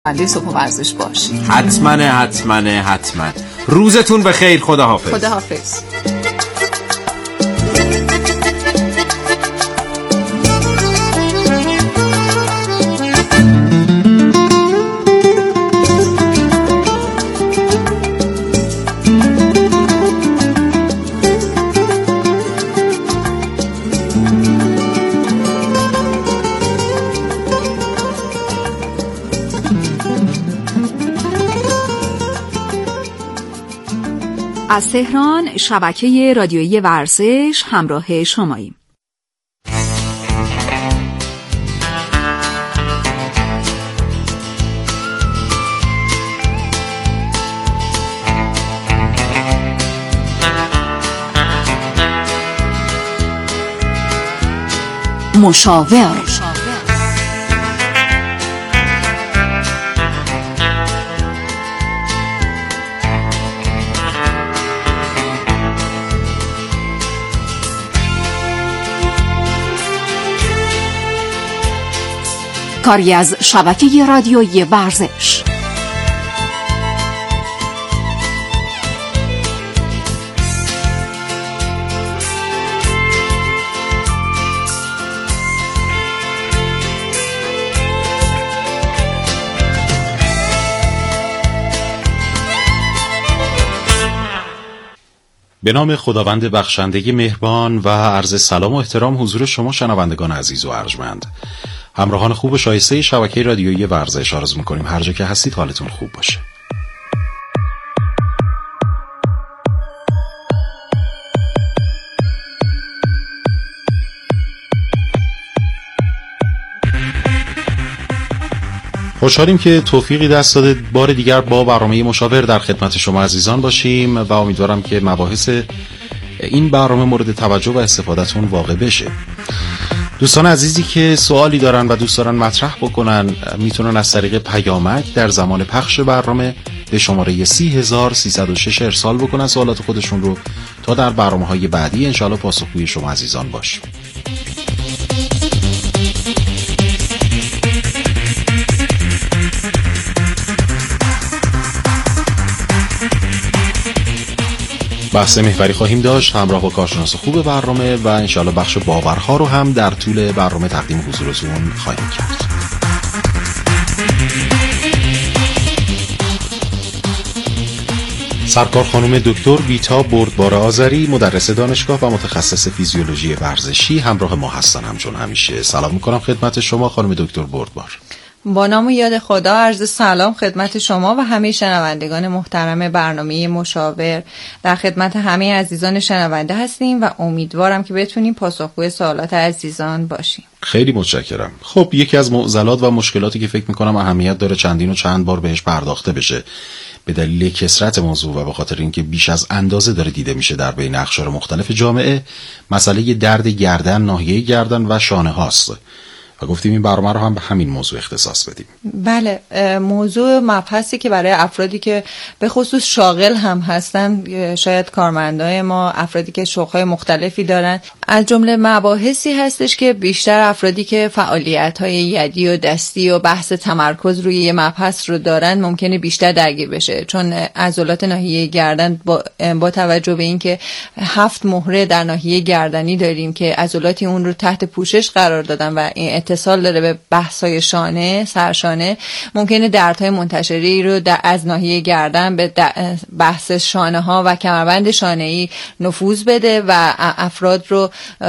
بنده صبح ورزش باشید. حتما. روزتون بخیر. خداحافظ. خداحافظ. از تهران شبکه رادیویی ورزش همراه شماییم. مشاور. کاری از شبکه رادیویی ورزش. به نام خداوند بخشنده مهربان و عرض سلام و احترام حضور شما شنوندگان عزیز و ارجمند، همراهان خوب و شایسته شبکه رادیویی ورزش. آرزو می‌کنیم هر جا که هستید حالتون خوب باشه. خوشحالیم که توفیقی دست داده بار دیگر با برنامه مشاور در خدمت شما عزیزان باشیم و امیدوارم که مباحث این برنامه مورد توجه و استفادهتون واقع بشه. دوستان عزیزی که سوالی دارن و دوست دارن مطرح بکنن میتونن از طریق پیامک در زمان پخش برنامه به شماره 30306 ارسال بکنن سوالات خودشون رو تا در برنامه‌های بعدی انشاءالله پاسخگوی شما عزیزان باشیم. بحث محوری خواهیم داشت همراه با کارشناس خوب برنامه و انشاءالله بخش باورها رو هم در طول برنامه تقدیم حضورتون خواهیم کرد. سرکار خانم دکتر ویتا بردبار آذری، مدرس دانشگاه و متخصص فیزیولوژی ورزشی، همراه ما هستن. همچون همیشه سلام میکنم خدمت شما خانم دکتر بردبار. با نام و یاد خدا عرض سلام خدمت شما و همه شنوندگان محترم برنامه مشاور. در خدمت همه عزیزان شنونده هستیم و امیدوارم که بتونیم پاسخگوی سوالات عزیزان باشیم. خیلی متشکرم. خب یکی از معضلات و مشکلاتی که فکر میکنم اهمیت داره چندین و چند بار بهش پرداخته بشه به دلیل کثرت موضوع و به خاطر اینکه بیش از اندازه داره دیده میشه در بین اقشار مختلف جامعه، مسئله درد گردن، ناحیه گردن و شانه هاست و گفتیم این برنامه رو هم به همین موضوع اختصاص بدیم. بله، موضوع مبحثی که برای افرادی که به خصوص شاغل هم هستن، شاید کارمندای ما، افرادی که شغل‌های مختلفی دارن، از جمله مباحثی هستش که بیشتر افرادی که فعالیت‌های یدی و دستی و بحث تمرکز روی یه مبحث رو دارن ممکنه بیشتر درگیر بشه، چون عضلات ناحیه گردن با توجه به اینکه 7 مهره در ناحیه گردنی داریم که عضلاتی اون رو تحت پوشش قرار دادن و این اتصال داره به بحث‌های شانه، سرشانه، ممکنه دردهای منتشری رو از ناحیه گردن به بحث شانه ها و کمربند شانه‌ای نفوذ بده و افراد رو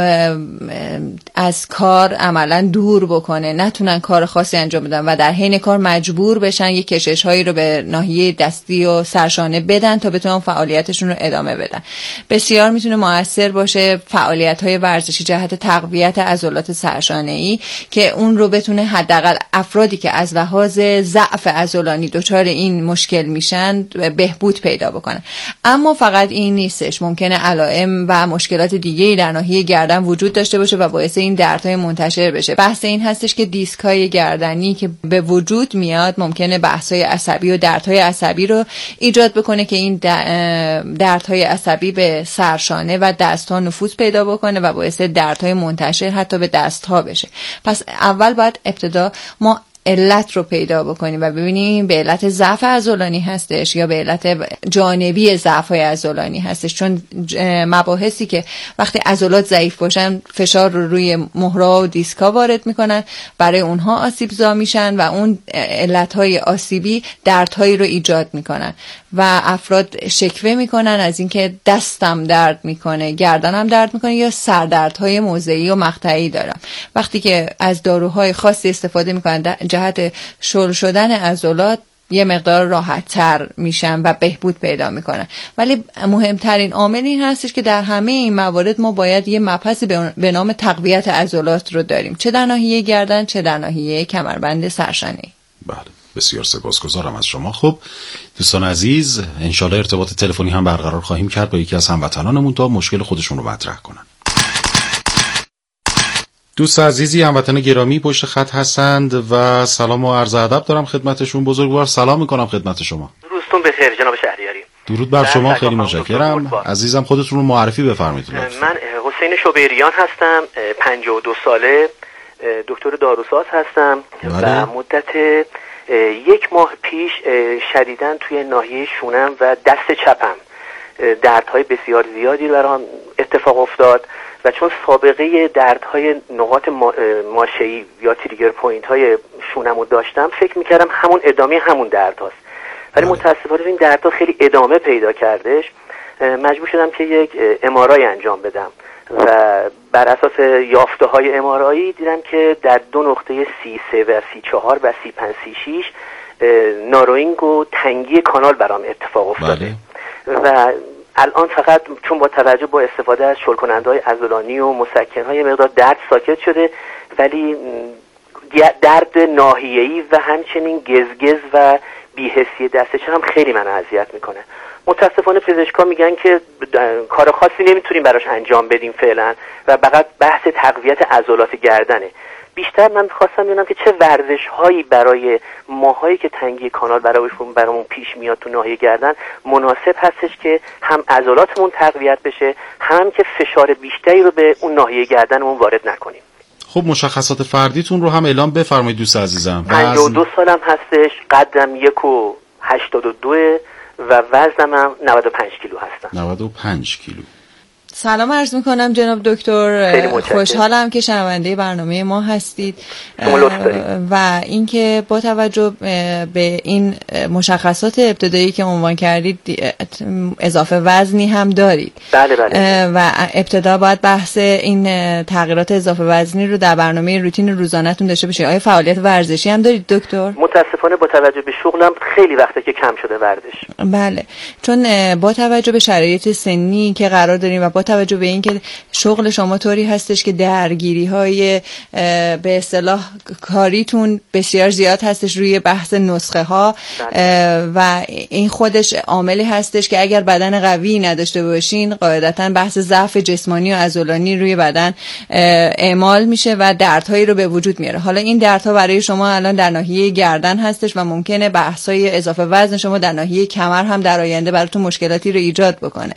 از کار عملاً دور بکنه، نتونن کار خاصی انجام بدن و در حین کار مجبور بشن یک کشش هایی رو به ناحیه دستی و سرشانه بدن تا بتونن فعالیتشون رو ادامه بدن. بسیار میتونه مؤثر باشه فعالیت‌های ورزشی جهت تقویت عضلات سرشانه‌ای که اون رو بتونه حداقل افرادی که از لحاظ ضعف عضلانی دچار این مشکل میشن بهبود پیدا بکنن. اما فقط این نیستش، ممکنه علائم و مشکلات دیگه‌ای در ناحیه گردن وجود داشته باشه و باعث این دردهای منتشر بشه. بحث این هستش که دیسک‌های گردنی که به وجود میاد ممکنه بحث‌های عصبی و دردهای عصبی رو ایجاد بکنه که این دردهای عصبی به سرشانه و دست‌ها نفوذ پیدا بکنه و باعث دردهای منتشر حتی به دست‌ها بشه. پس اول باید ابتدا ما علت رو پیدا بکنیم و ببینیم به علت ضعف عضلانی هستش یا به علت جانبی ضعف‌های عضلانی هستش. چون مباحثی که وقتی عضلات ضعیف باشن فشار رو روی مهره‌ها و دیسک‌ها وارد میکنن، برای اونها آسیب‌زا میشن و اون علت‌های آسیبی دردهایی رو ایجاد میکنن و افراد شکوه میکنن از اینکه دستم درد میکنه، گردنم درد میکنه یا سردردهای موضعی و مقطعی دارم. وقتی که از داروهای خاصی استفاده میکنن جهت شل شدن عضلات، یه مقدار راحت تر میشن و بهبود پیدا میکنن. ولی مهمترین عامل این هستش که در همه این موارد ما باید یه مبحثی به نام تقویت عضلات رو داریم، چه در ناحیه گردن چه در ناحیه کمربند سرشانه‌ای. بله، بسیار سپاسگزارم از شما. خب دوستان عزیز، انشالله ارتباط تلفنی هم برقرار خواهیم کرد با یکی از هموطنانمون تا مشکل خودشون رو مطرح کنن. دوست عزیزی هموطن گرامی پشت خط هستند و سلام و عرض ادب دارم خدمتشون. بزرگوار سلام میکنم خدمت شما. روزتون بخیر جناب شهریاری. درود بر شما، خیلی متشکرم. عزیزم خودتون رو معرفی بفرمایید. من حسین شوبریان هستم، 52 ساله، دکتر داروساز هستم. و مدت 1 ماه پیش شدیداً توی ناحیه شونم و دست چپم دردهای بسیار زیادی برام اتفاق افتاد و چون سابقه دردهای نقاط ماشه‌ای یا تریگر پوینت های شونم رو داشتم، فکر میکردم همون ادامه همون درد هاست، ولی متاسفانه این دردها خیلی ادامه پیدا کردش. مجبور شدم که یک MRI انجام بدم و بر اساس یافته های MRI دیدم که در 2 نقطه C3 و C4 و C5 C6 ناروینگ و تنگی کانال برام اتفاق افتاده. و الان فقط چون با توجه با استفاده از شل‌کننده‌های عضلانی و مسکن‌های مقدار درد ساکت شده، ولی درد ناحیه‌ای و همچنین گزگز و بی‌حسی دست چپ هم خیلی منو اذیت میکنه. متاسفانه پزشکا میگن که کار خاصی نمیتونیم براش انجام بدیم فعلا و فقط بحث تقویت عضلات گردنه. بیشتر من خواستم ببینم که چه ورزش‌هایی برای ماهایی که تنگی کانال برامون پیش میاد تو ناحیه گردن مناسب هستش که هم عضلاتمون تقویت بشه، هم که فشار بیشتری رو به اون ناحیه گردنمون وارد نکنیم. خب مشخصات فردیتون رو هم اعلام بفرمایید دوست عزیزم. 52 سالم هستش، قدم 1.82 و وزنم هم 95 کیلو هستم. 95 کیلو. سلام عرض میکنم جناب دکتر، خوشحالم که شنونده برنامه ما هستید و اینکه با توجه به این مشخصات ابتدایی که عنوان کردید اضافه وزنی هم دارید. بله بله. و ابتدا باید بحث این تغییرات اضافه وزنی رو در برنامه روتین روزانه‌تون داشته باشید. آیا فعالیت ورزشی هم دارید دکتر؟ متاسفانه با توجه به شغلم خیلی وقته که کم شده ورزش. بله، چون با توجه به شرایط سنی که قرار داریم و با توجه به اینکه شغل شما طوری هستش که درگیری‌های به اصطلاح کاریتون بسیار زیاد هستش روی بحث نسخه ها و این خودش عاملی هستش که اگر بدن قوی نداشته باشین قاعدتاً بحث ضعف جسمانی و عضلانی روی بدن اعمال میشه و دردهایی رو به وجود میاره. حالا این دردها برای شما الان در ناحیه گردن هستش و ممکنه بحث‌های اضافه وزن شما در ناحیه کمر هم در آینده براتون مشکلاتی رو ایجاد بکنه.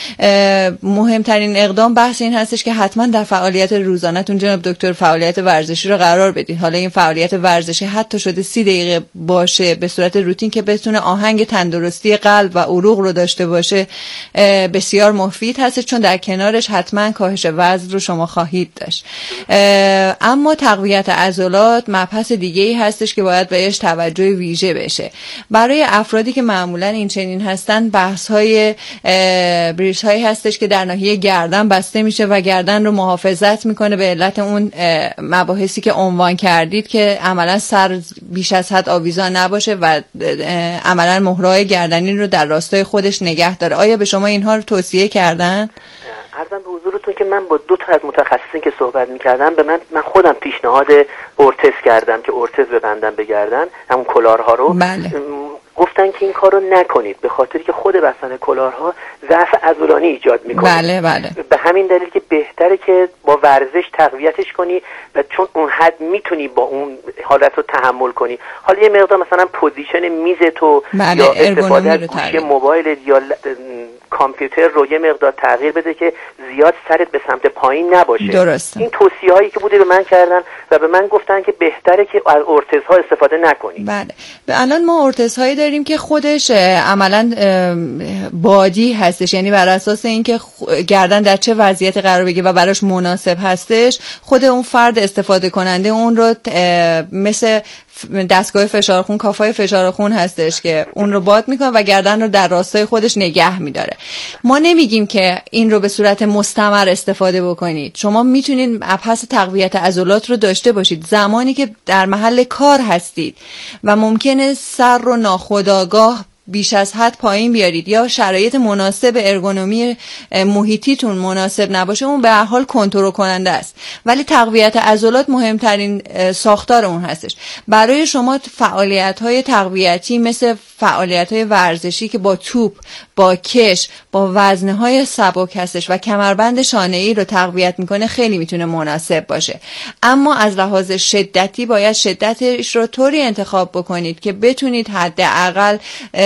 مهمترین اقدام بحث این هستش که حتما در فعالیت روزانه‌تون جناب دکتر فعالیت ورزشی رو قرار بدید. حالا این فعالیت ورزشی حتی شده 30 دقیقه باشه به صورت روتین که بتونه آهنگ تندرستی قلب و عروق رو داشته باشه بسیار مفید هست، چون در کنارش حتما کاهش وزن رو شما خواهید داشت. اما تقویت عضلات مبحث دیگه‌ای هستش که باید بهش توجه ویژه بشه. برای افرادی که معمولا این چنین هستن بحث‌های بریس‌هایی هستش که در ناحیه گردن بسته میشه و گردن رو محافظت میکنه به علت اون مباحثی که عنوان کردید که عملا سر بیش از حد آویزان نباشه و عملا مهره‌های گردنی رو در راستای خودش نگه داره. آیا به شما اینها رو توصیه کردن؟ عرضم به حضورتون که من با 2 تا از متخصصین که صحبت میکردم من خودم پیشنهاد ارتز کردم که ارتز ببندم به گردن، همون کلارها رو. بله. گفتن که این کار رو نکنید به خاطری که خود بستن کلارها ضعف عضلانی ایجاد میکنه. بله بله. به همین دلیل که بهتره که با ورزش تقویتش کنی و چون اون حد میتونی با اون حالت رو تحمل کنی. حالا یه مقدار مثلا پوزیشن میز تو بله، یا استفاده از گوشی موبایل یا کامپیوتر رو یه مقدار تغییر بده که زیاد سرت به سمت پایین نباشه. درسته. این توصیه هایی که بوده به من کردن و به من گفتن که بهتره که از ارتزها استفاده نکنی. بله. الان ما ارتزهایی داریم که خودش عملاً بادی هستش، یعنی بر اساس اینکه گردن در چه وضعیتی قرار بگیره و براش مناسب هستش، خود اون فرد استفاده کننده اون رو مثل دستگاه فشار خون، کافای فشار خون هستش که اون رو باد میکنه و گردن رو در راستای خودش نگه میداره. ما نمیگیم که این رو به صورت مستمر استفاده بکنید. شما میتونید ابحاث تقویت عضلات رو داشته باشید زمانی که در محل کار هستید و ممکنه سر رو ناخودآگاه بیش از حد پایین بیارید یا شرایط مناسب ارگونومی محیطیتون مناسب نباشه، اون به هر حال کنترل کننده است. ولی تقویت عضلات مهمترین ساختار اون هستش. برای شما فعالیت‌های تقویتی مثل فعالیت‌های ورزشی که با توپ، با کش، با وزنه‌های سبک هستش و کمربند شانه‌ای رو تقویت میکنه خیلی میتونه مناسب باشه. اما از لحاظ شدتی باید شدتش رو طوری انتخاب بکنید که بتونید حداقل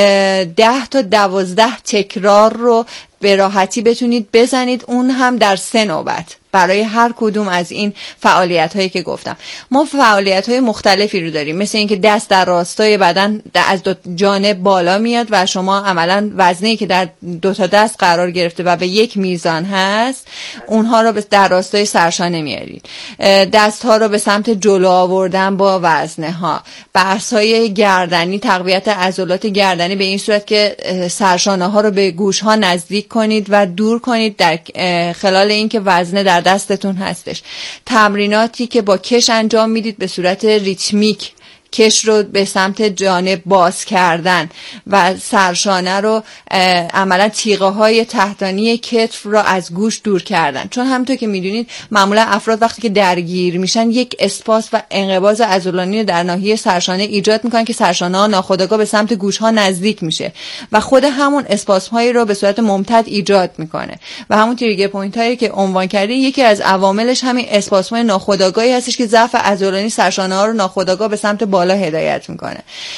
10 تا 12 تکرار رو به راحتی بتونید بزنید، اون هم در 3 نوبت برای هر کدوم از این فعالیت هایی که گفتم. ما فعالیت های مختلفی رو داریم، مثل اینکه دست در راستای بدن از دو جانب بالا میاد و شما عملا وزنی که در 2 تا دست قرار گرفته و به یک میزان هست اونها رو در راستای سرشانه میارید. دست ها رو به سمت جلو آوردن با وزنه ها. بحث های گردنی، تقویت عضلات گردنی به این صورت که سرشانه ها رو به گوش ها نزدیک کنید و دور کنید در خلال اینکه وزنه در دستتون هستش. تمریناتی که با کش انجام میدید به صورت ریتمیک، کش رو به سمت جانب باز کردن و سرشانه رو عملا تیغه های تحتانی کتف رو از گوش دور کردن. چون همونطور که میدونید معمولا افراد وقتی که درگیر میشن یک اسپاس و انقباض عضلانی در ناحیه سرشانه ایجاد میکنن که سرشانه ها ناخودآگاه به سمت گوش ها نزدیک میشه و خود همون اسپاسم هایی رو به صورت ممتد ایجاد میکنه و همون تریگر پوینت هایی که عنوان کردی یکی از عواملش همین اسپاسم های ناخودآگاهی هستش که ضعف عضلانی سرشانه ها رو ناخودآگاه به سمت بالا هدایت میکنه.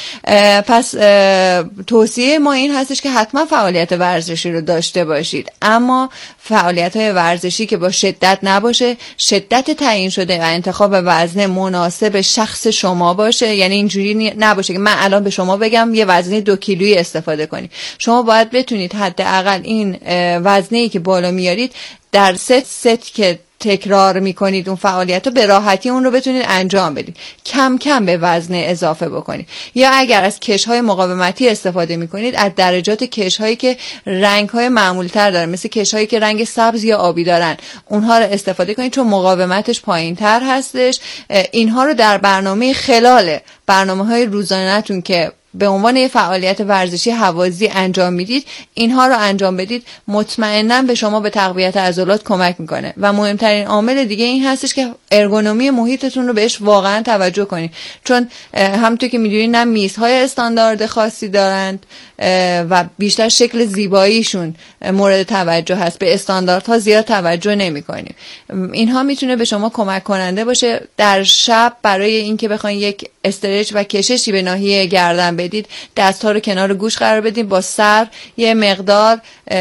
پس توصیه ما این هستش که حتما فعالیت ورزشی رو داشته باشید، اما فعالیت های ورزشی که با شدت نباشه، شدت تعیین شده و انتخاب وزن مناسب شخص شما باشه. یعنی اینجوری نباشه که من الان به شما بگم یه وزنه 2 کیلویی استفاده کنید. شما باید بتونید حداقل این وزنه‌ای که بالا میارید در ست که تکرار میکنید اون فعالیت رو به راحتی اون رو بتونید انجام بدید. کم کم به وزن اضافه بکنید. یا اگر از کش‌های مقاومتی استفاده میکنید، از درجات کش‌هایی که رنگ‌های معمول‌تر دارن، مثل کش‌هایی که رنگ سبز یا آبی دارن، اونها رو استفاده کنید چون مقاومتش پایین‌تر هستش. اینها رو در خلال برنامه‌های روزانه‌تون که به عنوان یه فعالیت ورزشی هوازی انجام میدید، اینها رو انجام بدید، مطمئناً به شما به تقویت عضلات کمک میکنه. و مهمترین عامل دیگه این هستش که ارگونومی محیطتون رو بهش واقعا توجه کنید، چون همونطور که میدونید نه میزهای استاندارد خاصی دارند و بیشتر شکل زیباییشون مورد توجه هست، به استانداردها زیاد توجه نمیکنیم. اینها میتونه به شما کمک کننده باشه در شب برای اینکه بخواید یک استرچ و کششی به ناحیه گردن بدید، دست‌ها رو کنار گوش قرار بدید، با سر یه مقدار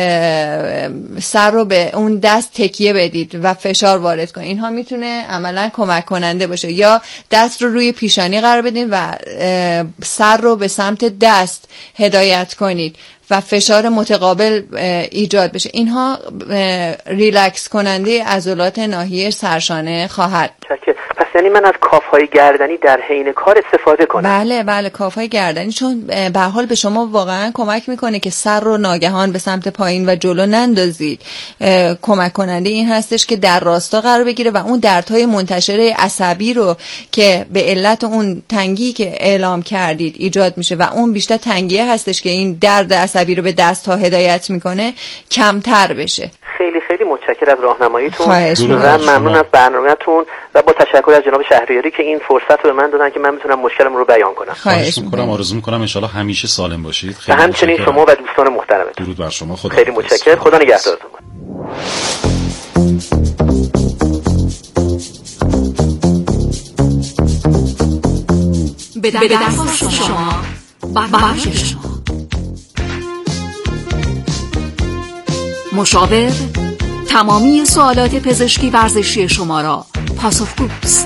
سر رو به اون دست تکیه بدید و فشار وارد کنید. اینها میتونه عملا کمک کننده باشه. یا دست رو روی پیشانی قرار بدید و سر رو به سمت دست هدایت کنید و فشار متقابل ایجاد بشه. اینها ریلکس کننده عضلات ناحیه سرشانه خواهد. پس یعنی من از کاف‌های گردنی در حین کار استفاده کنم؟ بله کاف‌های گردنی، چون به هر حال به شما واقعا کمک میکنه که سر رو ناگهان به سمت پایین و جلو نندازید. کمک کننده این هستش که در راستا قرار بگیره و اون دردهای منتشره عصبی رو که به علت اون تنگی که اعلام کردید ایجاد میشه و اون بیشتر تنگیه هستش که این درد عصبی رو به دست ها هدایت میکنه کمتر بشه. خیلی خیلی متشکرم از راهنماییتون و ممنون از برنامه‌تون و با تشکر از جناب شهریاری که این فرصت رو به من دادن که من میتونم مشکلم رو بیان کنم. خواهش میکنم. آرزو میکنم ان شاءالله همیشه سالم باشید. خیلی همچنین شما و دوستان محترمتون. درود بر شما. خدا خیلی متشکرم. خدا نگهدارتون. به درخواست شما بخش شما مشاور تمامی سوالات پزشکی ورزشی شما را پاسخگوست.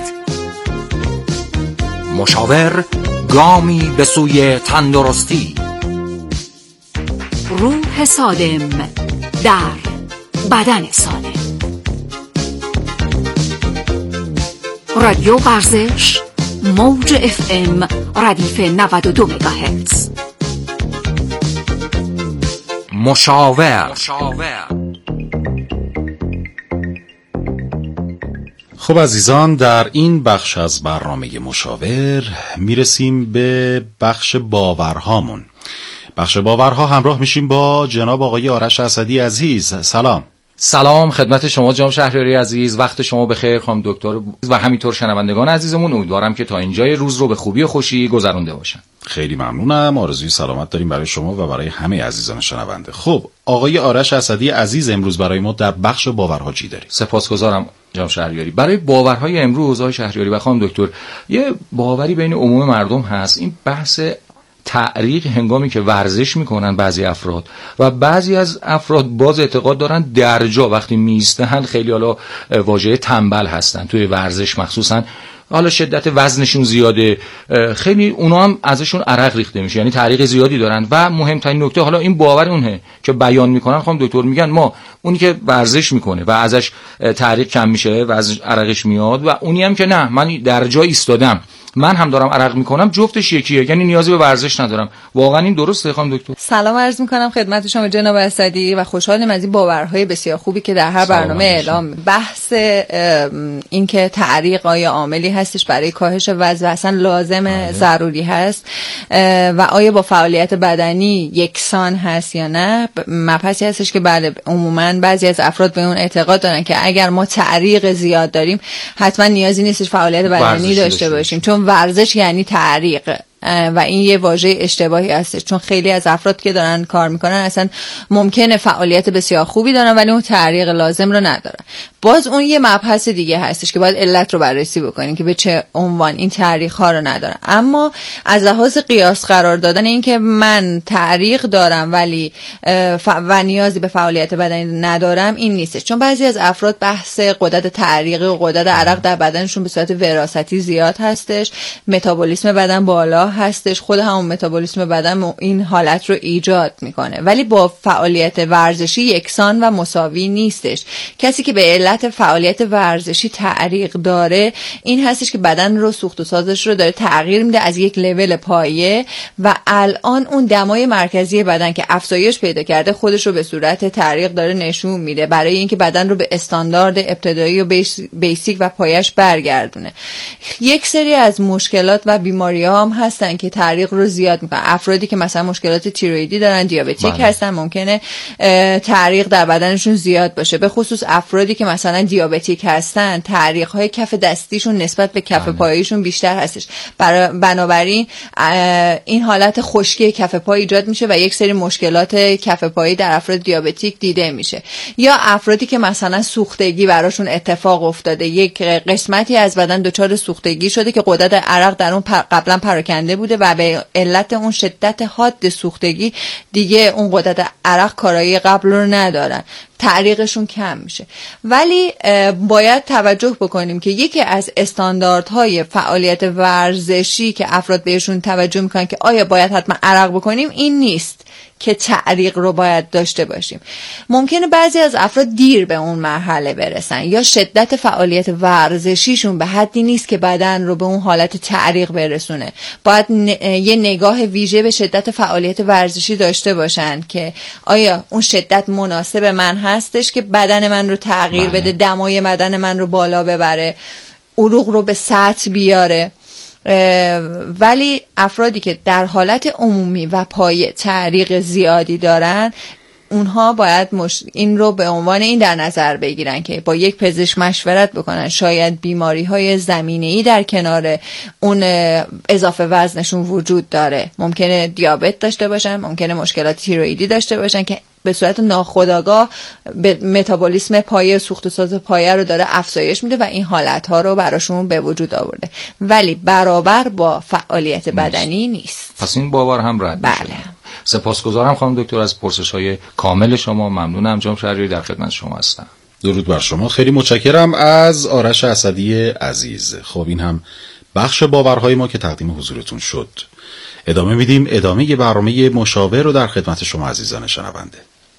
مشاور گامی به سوی تندرستی. روح سالم در بدن سالم. رادیو ورزش موج FM ردیف 92 مگاهرتز. مشاور. خب عزیزان، در این بخش از برنامه مشاور میرسیم به بخش باورهامون. بخش باورها همراه میشیم با جناب آقای آرش اسدی عزیز. سلام خدمت شما جناب شهریاری عزیز، وقت شما بخیر خانم دکتر و همینطور شنوندگان عزیزمون. امیدوارم که تا اینجای روز رو به خوبی و خوشی گذرونده باشن. خیلی ممنونم، آرزوی سلامت داریم برای شما و برای همه عزیزان شنونده. خب آقای آرش اسدی عزیز، امروز برای ما در بخش باورها چی دارید؟ سپاسگزارم جناب شهریاری. برای باورهای امروز آقای شهریاری و خانم دکتر، یه باوری بین عموم مردم هست، این بحث تعریق هنگامی که ورزش میکنن بعضی افراد و بعضی از افراد باز اعتقاد دارن در جا وقتی میستن خیلی حالا واژه تنبل هستن توی ورزش، مخصوصا حالا شدت وزنشون زیاده، خیلی اونا هم ازشون عرق ریخته میشه، یعنی تعریق زیادی دارن. و مهمترین نکته، حالا این باور اونه که بیان میکنن خانم دکتر، میگن ما اونی که ورزش میکنه و ازش تعریق کم میشه وزن عرقش میاد و اونی هم که نه من در جا ایستادم من هم دارم عرق میکنم، جفتش یکیه، یعنی نیازی به ورزش ندارم. واقعا این درسته خانم دکتر؟ سلام عرض میکنم خدمت شما جناب اسدی و خوشحالم از این باورهای بسیار خوبی که در هر برنامه اعلام. بحث این که تعریق آیا عاملی هستش برای کاهش وزن و اصلا لازم ضروری هست و آیا با فعالیت بدنی یکسان هست یا نه، مبحثی هستش که بله عموما بعضی از افراد به اون اعتقاد دارن که اگر ما تعریق زیاد داریم حتما نیازی نیستش فعالیت بدنی داشته باشیم، چون ورزش یعنی تعریق و این یه واژه اشتباهی هستش، چون خیلی از افراد که دارن کار میکنن اصلا ممکنه فعالیت بسیار خوبی دارن ولی اون تعریق لازم رو ندارن. باز اون یه مبحث دیگه هستش که باید علت رو بررسی بکنیم که به چه عنوان این تعریق ها رو ندارن. اما از لحاظ قیاس قرار دادن این که من تعریق دارم ولی و نیازی به فعالیت بدنی ندارم این نیستش، چون بعضی از افراد بحث غدد تعریقی و غدد عرق در بدنشون به صورت وراثتی زیاد هستش، متابولیسم بدن بالا هستش، خود همون متابولیسم بدن این حالت رو ایجاد میکنه، ولی با فعالیت ورزشی یکسان و مساوی نیستش. کسی که به علت فعالیت ورزشی تعریق داره این هستش که بدن رو سوخت و سازش رو داره تغییر میده از یک لول پایه و الان اون دمای مرکزی بدن که افزایش پیدا کرده خودش رو به صورت تعریق داره نشون میده برای اینکه بدن رو به استاندارد ابتدایی و بیسیک و پایش برگردونه. یک سری از مشکلات و بیماری‌ها هم هستن که تعریق رو زیاد میکنن. افرادی که مثلا مشکلات تیروئیدی دارن، دیابتیک هستن، ممکنه تعریق در بدنشون زیاد باشه. به خصوص افرادی که مثلا دیابتیک هستن تعریق های کف دستیشون نسبت به کف پاییشون بیشتر هستش، بنابراین این حالت خشکی کف پای ایجاد میشه و یک سری مشکلات کف پایی در افراد دیابتیک دیده میشه. یا افرادی که مثلا سوختگی براشون اتفاق افتاده، یک قسمتی از بدن دچار سوختگی شده که غدد عرق در اون قبلا پراکنده بوده و به علت اون شدت حاد سوختگی دیگه اون غدد عرق کارایی قبل رو ندارن، تعریقشون کم میشه. ولی باید توجه بکنیم که یکی از استانداردهای فعالیت ورزشی که افراد بهشون توجه میکنن که آیا باید حتما عرق بکنیم این نیست که تعریق رو باید داشته باشیم. ممکنه بعضی از افراد دیر به اون مرحله برسن یا شدت فعالیت ورزشیشون به حدی نیست که بدن رو به اون حالت تعریق برسونه. باید یه نگاه ویژه به شدت فعالیت ورزشی داشته باشن که آیا اون شدت مناسب من هستش که بدن من رو تغییر بده، دمای بدن من رو بالا ببره، عروق رو به سطح بیاره. ولی افرادی که در حالت عمومی و پایه تعریق زیادی دارن اونها باید این رو به عنوان این در نظر بگیرن که با یک پزشک مشورت بکنن، شاید بیماری‌های زمینه‌ای در کنار اون اضافه وزنشون وجود داره. ممکنه دیابت داشته باشن، ممکنه مشکلات تیروئیدی داشته باشن که به صورت ناخودآگاه به متابولیسم پایه سوخت و ساز پایه رو داره افزایش میده و این حالت‌ها رو براشون به وجود آورده، ولی برابر با فعالیت بدنی نیست. پس این باور هم رد بله. سپاسگزارم خانم دکتر از پرسش‌های کامل شما. ممنونم. جناب شهریاری در خدمت شما هستم. درود بر شما. خیلی متشکرم از آرش اسدی عزیز. خب این هم بخش باورهای ما که تقدیم حضورتون شد. ادامه میدیم. ادامه برنامه مشاور رو در خدمت شما عزیزان شنونده.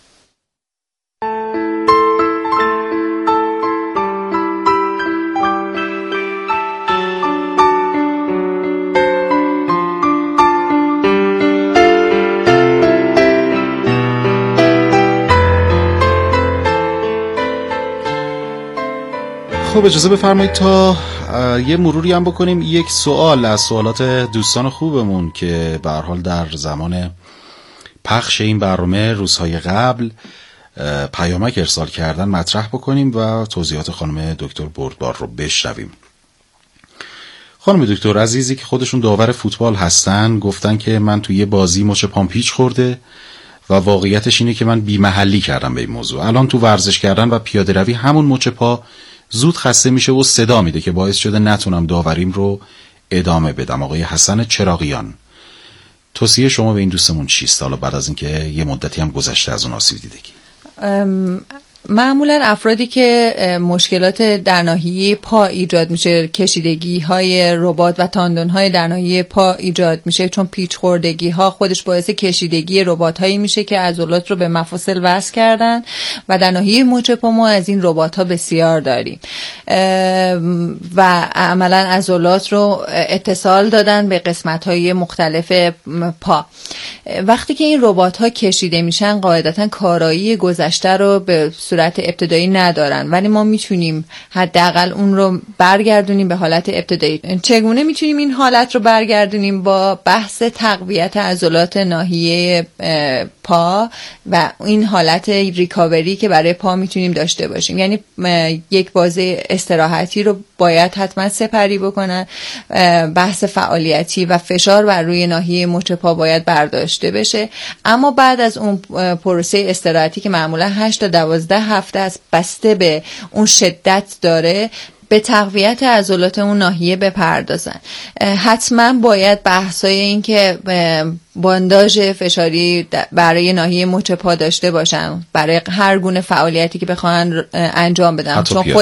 خب اجازه بفرمایید تا یه مروری هم بکنیم یک سوال از سوالات دوستان خوبمون که به هر حال در زمان پخش این برنامه روزهای قبل پیامک ارسال کردن مطرح بکنیم و توضیحات خانم دکتر بردبار رو بشنویم. خانم دکتر عزیزی که خودشون داور فوتبال هستن گفتن که من توی یه بازی مچ پام پیچ خورده و واقعیتش اینه که من بی‌محلی کردم به این موضوع. الان تو ورزش کردن و پیاده روی همون مچ پا زود خسته میشه و صدا میده که باعث شده نتونم داوریم رو ادامه بدم. آقای حسن چراغیان، توصیه شما به این دوستمون چیست حالا بعد از اینکه یه مدتی هم گذشته از اون آسیب دیدگی؟ معمولا افرادی که مشکلات در ناحیه پا ایجاد میشه، کشیدگی های رباط و تاندون های در ناحیه پا ایجاد میشه، چون پیچ خوردگی ها خودش باعث کشیدگی رباط هایی میشه که عضلات رو به مفاصل وصل کردن و در ناحیه مچ پا ما از این رباط ها بسیار داریم و عملا عضلات رو اتصال دادن به قسمت های مختلف پا. وقتی که این رباط ها کشیده میشن قاعدتا کارایی گذشته رو به صورت ابتدایی ندارن، ولی ما میتونیم حداقل اون رو برگردونیم به حالت ابتدایی. چگونه میتونیم این حالت رو برگردونیم؟ با بحث تقویت عضلات ناحیه پا و این حالت ریکاوری که برای پا میتونیم داشته باشیم. یعنی یک بازه استراحتی رو باید حتما سپری بکنن، بحث فعالیتی و فشار بر روی ناحیه مچ پا باید برداشته بشه، اما بعد از اون پروسه استراحتی که معمولا 8 تا 12 هفته است بسته به اون شدت داره، به تقویت عضلات اون ناحیه بپردازن. حتما باید بحثای این که بانداژ فشاری برای ناحیه مچ پا داشته باشن برای هر گونه فعالیتی که بخوان انجام بدن،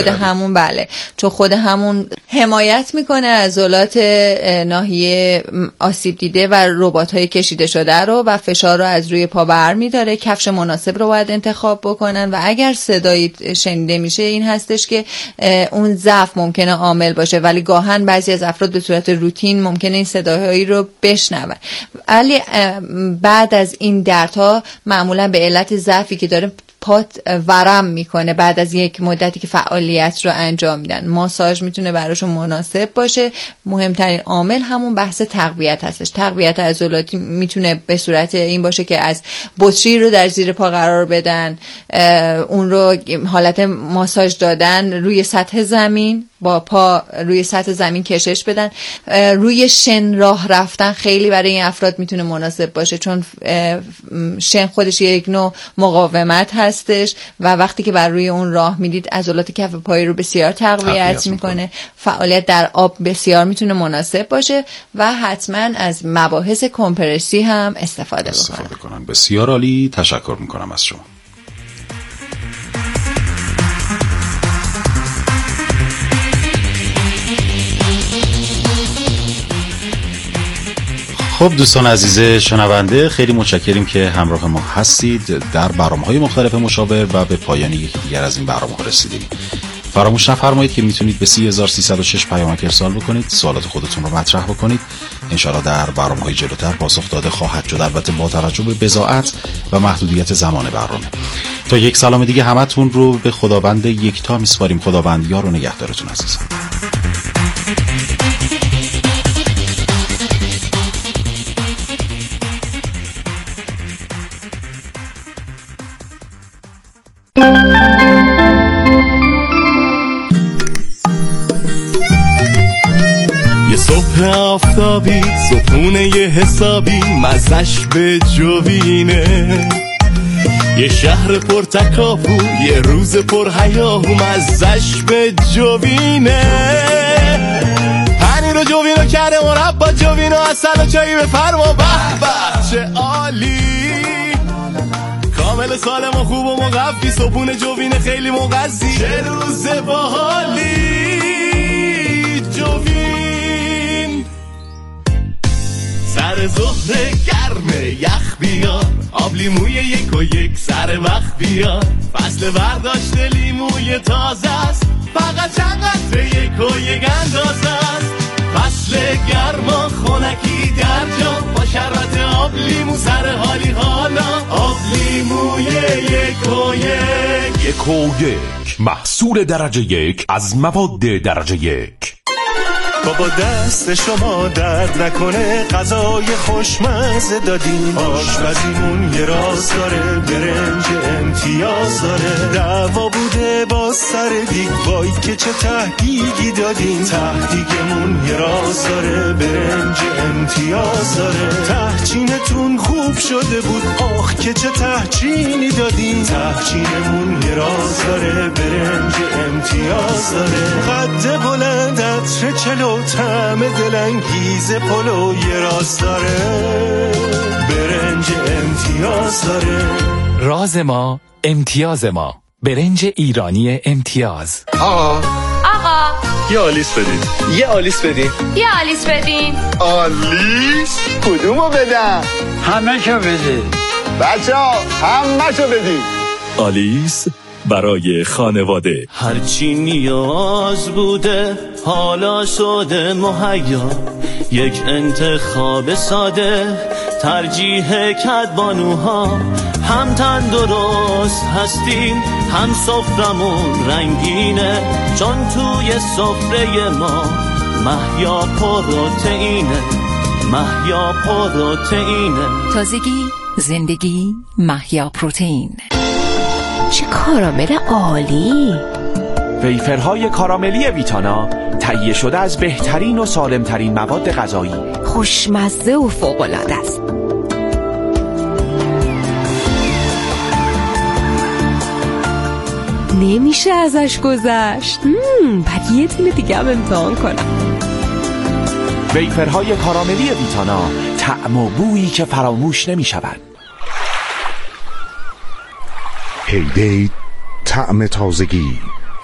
چون خود همون حمایت میکنه عضلات ناحیه آسیب دیده و رباط‌های کشیده شده رو و فشار رو از روی پا برمی‌داره. کفش مناسب رو باید انتخاب بکنن و اگر صدایی شنیده میشه این هستش که اون ضعف ممکنه عامل باشه، ولی گاهن بعضی از افراد به صورت روتین ممکنه این صداهایی رو بشنون. ولی بعد از این دردها معمولا به علت ضعفی که داره پات ورم میکنه بعد از یک مدتی که فعالیت رو انجام میدن. ماساژ میتونه براشون مناسب باشه. مهمترین عامل همون بحث تقویت هستش. تقویت عضلاتی میتونه به صورت این باشه که از بطری رو در زیر پا قرار بدن، اون رو حالت ماساژ دادن روی سطح زمین، با پا روی سطح زمین کشش بدن. روی شن راه رفتن خیلی برای این افراد میتونه مناسب باشه، چون شن خودش یک نوع مقاومت هستش و وقتی که بر روی اون راه میدید عضلات کف پای رو بسیار تقویت میکنه. فعالیت در آب بسیار میتونه مناسب باشه و حتما از مباحث کمپرسی هم استفاده کنن. بسیار عالی، تشکر میکنم از شما. خب دوستان عزیز شنونده، خیلی متشکریم که همراه ما هستید در برنامه‌های مختلف مشاور و به پایان یکی دیگر از این برنامه‌ها رسیدیم. فراموش نفرمایید که میتونید به 30306 پیامک ارسال بکنید، سوالات خودتون رو مطرح بکنید. انشاءالله در برنامه‌های جلوتر پاسخ داده خواهد شد، البته با توجه به بضاعت و محدودیت زمان برنامه. تا یک سلام دیگه همتون رو به خداوند یکتا میسپاریم. خداوند یار و نگهدارتون عزیزان. یه صبح آفتابی، صبحونه یه حسابی، مزش به جوینه. یه شهر پر تکاپو، یه روز پر هیاهو، مزش به جوینه. پنیر و جوینو کرده مربا، جوینو اصل و چایی بفرما، به به چه عالی. دل سالم و خوب و مقفی، صبحونه جوین خیلی مغذی، چه روز باحالی جوین. سر ظهر گرمه یخ بیار، آب لیموی 1 و 1 سر وقت بیار، فصل برداشت لیموی تازه است، فقط چند قطره 1 و 1 اندازه است. فصل گرما خونکی در جا، با شربت آب لیمو سر حالی حالا، آب لیموی 1 و 1. 1 و 1 محصول درجه 1 از مواد درجه 1. بابا دست شما درد نکنه، غذای خوشمزه دادین، آشپزیمون یه راز داره، برنج امتیاز داره. دعوا بوده با سر دیگ، وای که چه تهدیگی دادین، تهدیگمون یه راز داره، برنج امتیاز داره. تهچینتون خوب شده بود، آخ که چه تهچینی دادین، تهچینمون یه راز داره، برنج امتیاز داره. قد بلند عطر چلو، طعم دلانگیز پلو یه راز داره، برنج امتیاز داره. راز ما امتیاز ما، برنج ایرانی امتیاز. آقا یه آلیس بدین، یه آلیس بدین، یه آلیس بدین. آلیس کدومو بدم؟ همه شو بدین بچه ها، همه شو بدین. آلیس برای خانواده. هرچی نیاز بوده حالا شده مهیا، یک انتخاب ساده، ترجیح کدبانوها. هم تندرست هستیم، هم سفرمون رنگینه، چون توی سفره ما مهیا پروتئینه، مهیا پروتئینه. تازگی، زندگی، مهیا پروتئین. چه کارامل عالی! ویفرهای کاراملی ویتانا، تهیه شده از بهترین و سالمترین مواد غذایی، خوشمزه و فوق‌العاده است. نمیشه ازش گذشت. بعد یه تونه دیگه هم امتحان کنم. ویفرهای کاراملی ویتانا، طعم و بویی که فراموش نمی شود. هیدی طعم تازگی،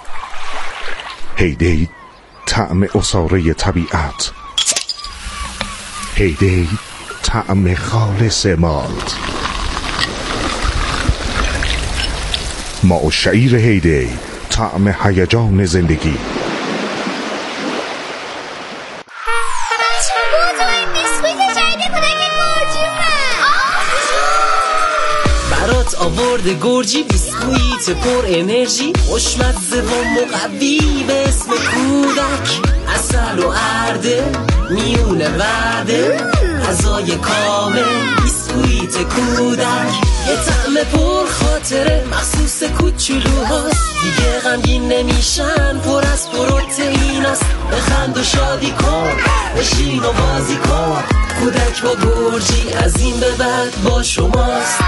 هیدی طعم عصاره طبیعت، هیدی طعم خالص مالت. ما و شعیر هیدی، طعم هیجان زندگی. آورده گرجی، بیسکویت پر انرژی، خوشمزه و مقوی به اسم کودک، عسل و ارده میونه وعده، غذای کامل بیسکویت کودک، یه طعم پر خاطره مخصوص کوچولوهاست، دیگه غمگین نمیشن، پر از پروتئیناست. بخند و شادی کن، بشین و بازی کن، کودک با گرجی از این به بعد با شماست.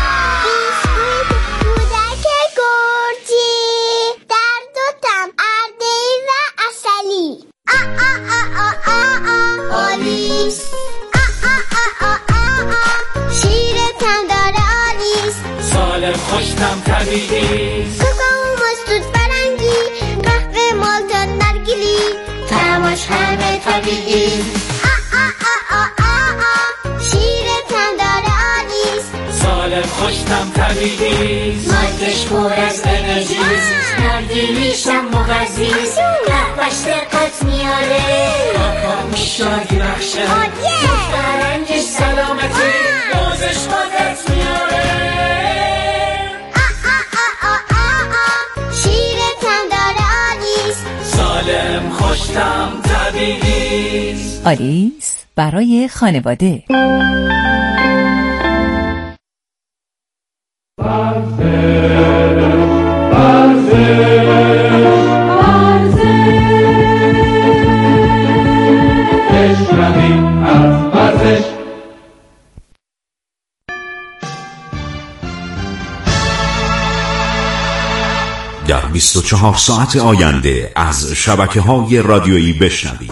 آلیس شیرتم داره آلیس، سالم خوشتم طبیعیست، کوکو مستود فرنگی، قهوه مالتا نرگیلی، طعمش همه طبیعیست. شیرتم داره آلیس، سالم خوشتم طبیعیست، مالتش پر از انرژیست، نرگیلیشم مغذیست، قهوهش دقت میاره، شادی بخشه، فرنگش سلامتی، بازش قدرت میاره. شیرتم داره آلیس، سالم خوشتم طبیعیست. آلیس برای خانواده. در 24 ساعت آینده از شبکه‌های رادیویی بشنوید.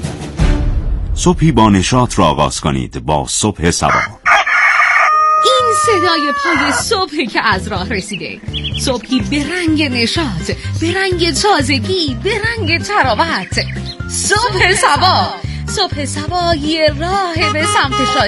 صبحی با نشاط را آغاز کنید با صبح سبا. این صدای پای صبحی که از راه رسیده، صبحی به رنگ نشاط، به رنگ تازگی، به رنگ تراوت. صبح صبا، صبح صبا یه راه به سمت شادی.